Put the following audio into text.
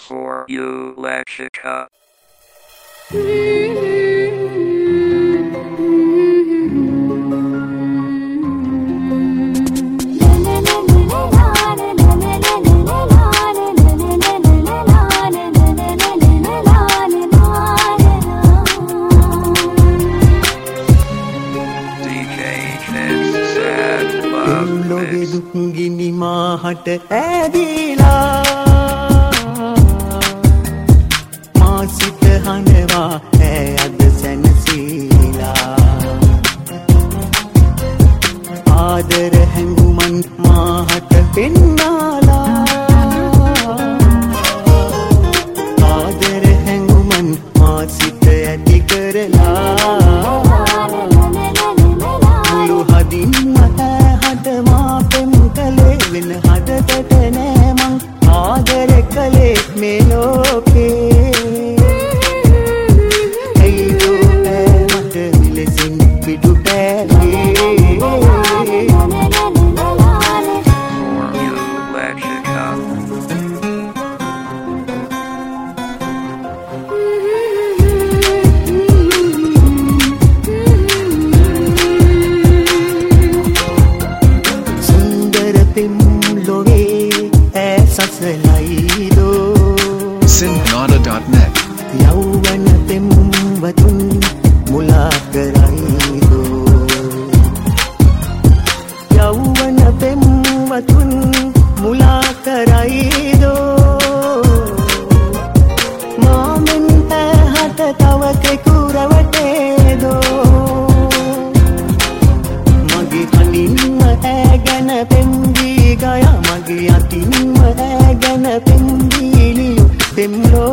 For you, Lexica. දුක්ගිනි මාහට ඇදිලා මා සිත හඬවා ඇය අද සැනසීලා ආදර හැඟුමන් මාහට පෙන්නාලා ආදර හැඟුමන් මා සිත ඇති කරලා මුළු හදින්ම වෙන හදකට නෑ මං ආදර කළේ මේ ලෝකේ ඇයිදෝ ඈ මට විලසින් පිටු පෑවේ Sinhnada.net යෞවන පෙම්වතුන් මුලා කරයිදෝ යෞවන පෙම්වතුන් මුලා කරයිදෝ මාමෙන් ඇහට තව කෙකු රවටේදෝ මගේ කලින්ම ඈ ගැන පෙම්වී ගයා මගේ අතින්ම ඈ ගැන පෙම්වී ලියු පෙම්ලෝ